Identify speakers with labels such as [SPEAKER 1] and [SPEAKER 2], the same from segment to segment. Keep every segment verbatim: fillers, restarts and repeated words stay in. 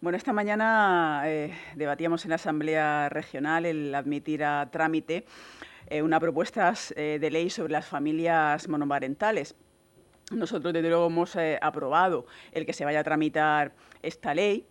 [SPEAKER 1] Bueno, esta mañana eh, debatíamos en la Asamblea Regional el admitir a trámite eh, una propuesta eh, de ley sobre las familias monomarentales. Nosotros, desde luego, hemos eh, aprobado el que se vaya a tramitar esta ley,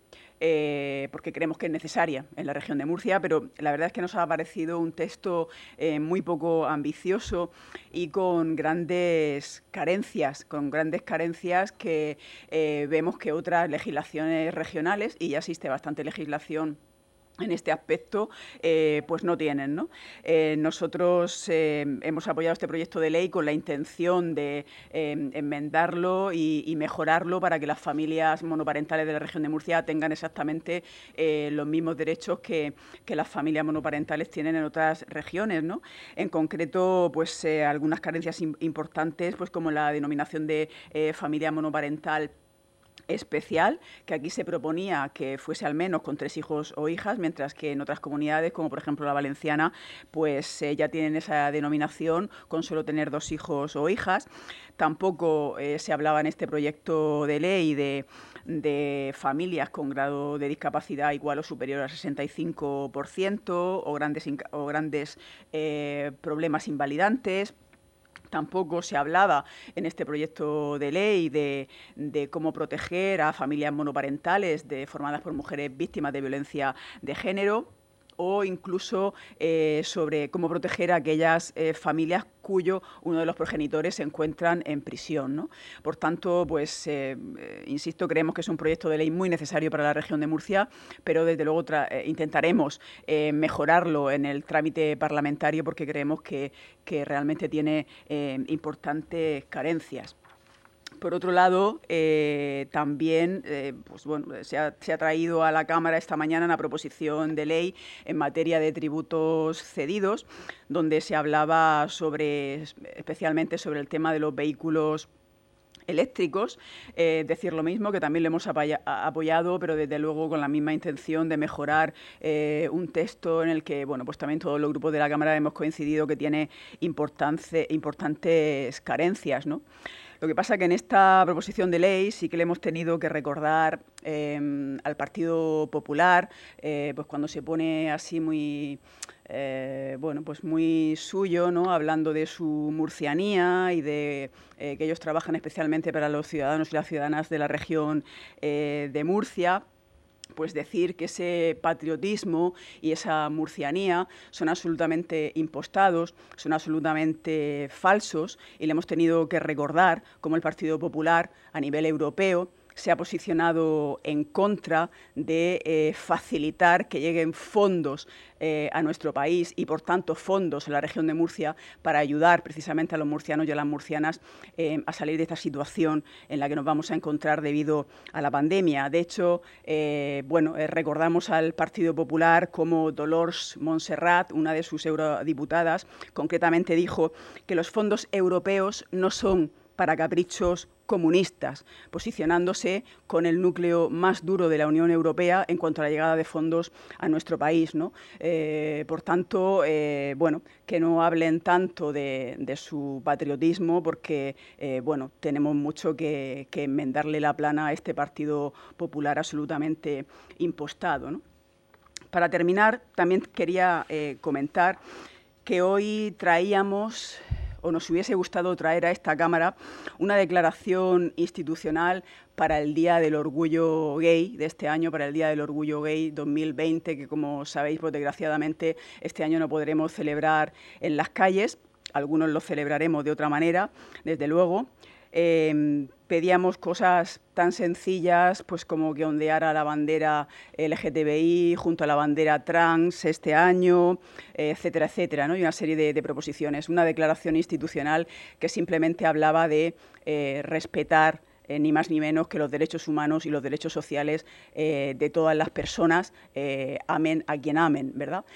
[SPEAKER 1] eh, porque creemos que es necesaria en la región de Murcia, pero la verdad es que nos ha parecido un texto eh, muy poco ambicioso y con grandes carencias, con grandes carencias que eh, vemos que otras legislaciones regionales, y ya existe bastante legislación en este aspecto, eh, pues no tienen, ¿no? Eh, nosotros eh, hemos apoyado este proyecto de ley con la intención de eh, enmendarlo y, y mejorarlo para que las familias monoparentales de la región de Murcia tengan exactamente eh, los mismos derechos que, que las familias monoparentales tienen en otras regiones, ¿no? En concreto, pues eh, algunas carencias importantes, pues como la denominación de eh, familia monoparental especial, que aquí se proponía que fuese al menos con tres hijos o hijas, mientras que en otras comunidades, como por ejemplo la valenciana, pues eh, ya tienen esa denominación con solo tener dos hijos o hijas. Tampoco eh, se hablaba en este proyecto de ley de, de familias con grado de discapacidad igual o superior al sesenta y cinco por ciento o grandes, o grandes eh, problemas invalidantes. Tampoco se hablaba en este proyecto de ley de, de cómo proteger a familias monoparentales de, formadas por mujeres víctimas de violencia de género, o incluso eh, sobre cómo proteger a aquellas eh, familias cuyo uno de los progenitores se encuentran en prisión, ¿no? Por tanto, pues, eh, eh, insisto, creemos que es un proyecto de ley muy necesario para la región de Murcia, pero desde luego eh, intentaremos eh, mejorarlo en el trámite parlamentario porque creemos que, que realmente tiene eh, importantes carencias. Por otro lado, eh, también eh, pues bueno, se, ha, se ha traído a la Cámara esta mañana una proposición de ley en materia de tributos cedidos, donde se hablaba sobre, especialmente sobre el tema de los vehículos eléctricos. Eh, decir lo mismo, que también lo hemos apoyado, pero desde luego con la misma intención de mejorar eh, un texto en el que, bueno, pues también todos los grupos de la Cámara hemos coincidido que tiene importantes carencias, ¿no? Lo que pasa es que en esta proposición de ley sí que le hemos tenido que recordar eh, al Partido Popular, eh, pues cuando se pone así muy, eh, bueno, pues muy suyo, ¿no? Hablando de su murcianía y de eh, que ellos trabajan especialmente para los ciudadanos y las ciudadanas de la región eh, de Murcia. Pues decir que ese patriotismo y esa murcianía son absolutamente impostados, son absolutamente falsos, y le hemos tenido que recordar cómo el Partido Popular a nivel europeo se ha posicionado en contra de eh, facilitar que lleguen fondos eh, a nuestro país y, por tanto, fondos en la región de Murcia para ayudar precisamente a los murcianos y a las murcianas eh, a salir de esta situación en la que nos vamos a encontrar debido a la pandemia. De hecho, eh, bueno, eh, recordamos al Partido Popular como Dolors Montserrat, una de sus eurodiputadas, concretamente dijo que los fondos europeos no son para caprichos comunistas, posicionándose con el núcleo más duro de la Unión Europea en cuanto a la llegada de fondos a nuestro país, ¿no? Eh, por tanto, eh, bueno, que no hablen tanto de, de su patriotismo, porque, eh, bueno, tenemos mucho que, que enmendarle la plana a este Partido Popular absolutamente impostado, ¿no? Para terminar, también quería eh, comentar que hoy traíamos, o nos hubiese gustado traer a esta Cámara, una declaración institucional para el Día del Orgullo Gay de este año, para el Día del Orgullo Gay dos mil veinte, que, como sabéis, pues desgraciadamente este año no podremos celebrar en las calles. Algunos lo celebraremos de otra manera, desde luego. Eh, pedíamos cosas tan sencillas pues como que ondeara la bandera L G T B I junto a la bandera trans este año, eh, etcétera, etcétera, ¿no? Y una serie de, de proposiciones. Una declaración institucional que simplemente hablaba de eh, respetar Eh, ni más ni menos que los derechos humanos y los derechos sociales eh, de todas las personas, eh, amen a quien amen, ¿verdad?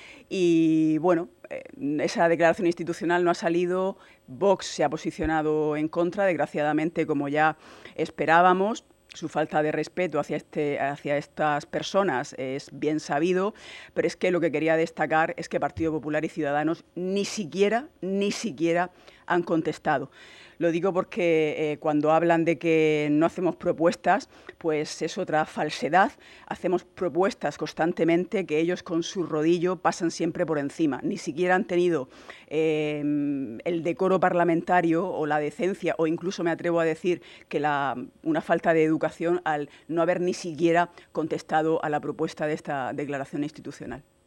[SPEAKER 1] Y bueno, eh, esa declaración institucional no ha salido, Vox se ha posicionado en contra, desgraciadamente, como ya esperábamos. Su falta de respeto hacia, este, hacia estas personas es bien sabido, pero es que lo que quería destacar es que Partido Popular y Ciudadanos ni siquiera, ni siquiera han contestado. Lo digo porque eh, cuando hablan de que no hacemos propuestas, pues es otra falsedad. Hacemos propuestas constantemente que ellos con su rodillo pasan siempre por encima. Ni siquiera han tenido eh, el decoro parlamentario o la decencia, o incluso me atrevo a decir que la, una falta de educación al no haber ni siquiera contestado a la propuesta de esta declaración institucional.